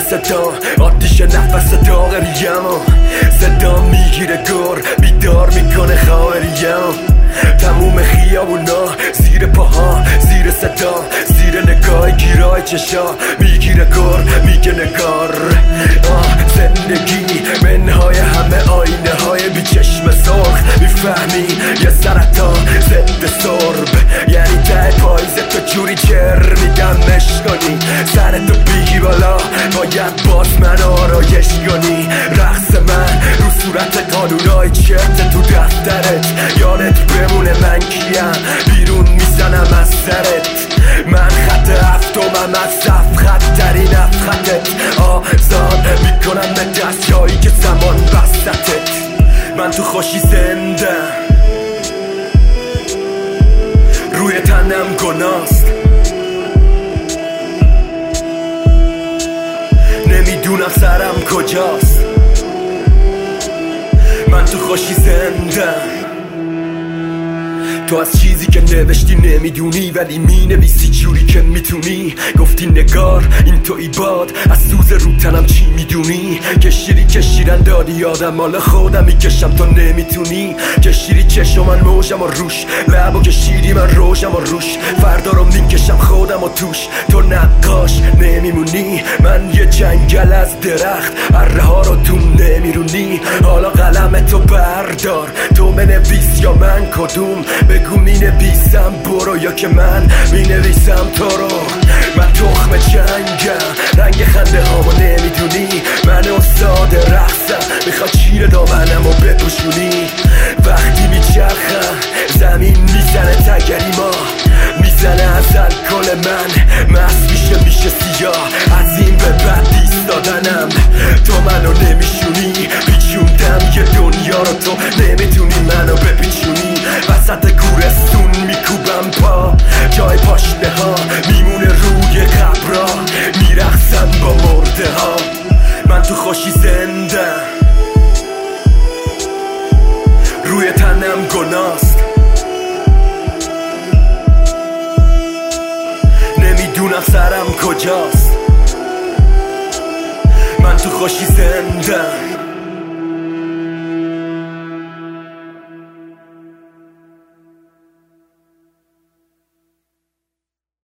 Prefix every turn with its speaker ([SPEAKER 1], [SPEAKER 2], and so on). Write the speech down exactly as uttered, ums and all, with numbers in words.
[SPEAKER 1] صدا آتیش نفس داغریم صدا میگیره گر بیدار میکنه خواهریم تموم خیابونا زیر پاها زیر صدا زیر نگاه گیرای چشا میگیره گر میگه نگار آه زندگی منهای همه آینه های بی چشم سرخ میفهمی یه سرطان ضد سرب یعنی ته پاییزه تو جوری چر میگم مشکنی سرتو بیگی بالا باید باز من آرایش کنی رقص من رو صورت قانونای چرت تو دفترت یادت بمونه من کیم بیرون میزنم از سرت من خط هفتمم از صف خط ترین افخطت آزاد میکنم به دست جایی که زمان وسطت من تو خوشی زنده روی تنم گناست نمیدونم سرم کجاست من تو خوشی زنده تو از چیزی که نوشتی نمیدونی ولی مینویسی جوری که میتونی گفتی نگار این توی باد از سوز رو تنم چی میدونی کشیری کشیرن دادی یادم مال خودم میکشم تو نمیتونی کشیری چشم من موجم و روش لبو کشیری من روشم و روش فردا رو میکشم خودم و توش تو نقاش نمیمونی من یه جنگل از درخت اره ها رو تو نمیرونی حالا قلم تو بردار تو بنویس یا من کدوم بگو می نویسم برو یا که من می نویسم تو رو من تخم جنگم رنگ خنده هامو نمیدونی من استاد رقصم میخواد چیر دامنم و بپوشونی وقتی میچرخم زمین میزنه تگری ما میزنه از الکل من مست میشه میشه سیاه از این به بعد ایستادنم تو منو نمیشونی پیچوندم یه دنیا رو تو نمیتونی منو بپیچونی وسط گورستون میکوبم پا جای پاشنه ها میمونه روی قبرا میرقصم با مرده ها من تو خوشی زنده روی تنم گناست نمیدونم سرم کجاست من تو خوشی زنده